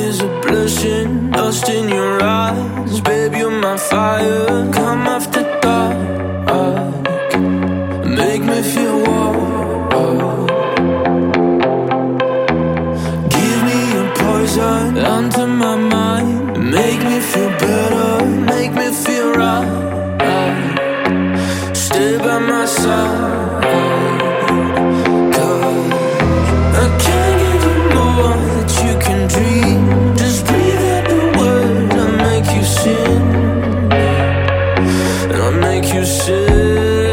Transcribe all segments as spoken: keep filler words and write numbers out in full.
is a blessing, lost in your eyes. Baby, you're my fire, come after dark. Make me feel warm. Give me your poison, onto my mind. Make me feel better, make me feel right. Stay by my side, 'cause I can't give you more that you can dream. Just breathe out the word, I'll make you sing, and I'll make you sing.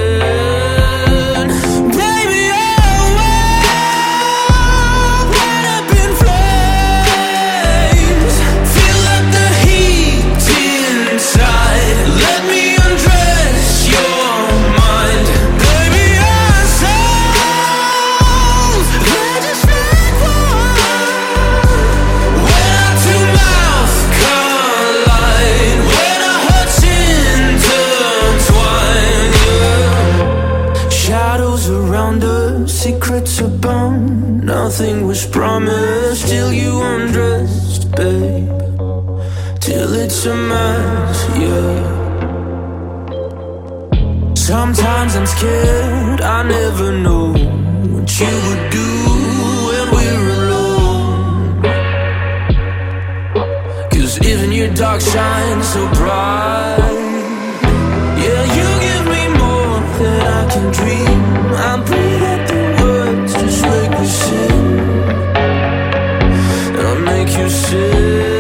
Secrets abound, nothing was promised till you undressed, babe. Till it's a mess, yeah. Sometimes I'm scared, I never know what you would do when we're alone. 'Cause even your dark shines so bright. Yeah, you give me more than I can dream. I'm breathing out the words, just make me sing, and I'll make you sing.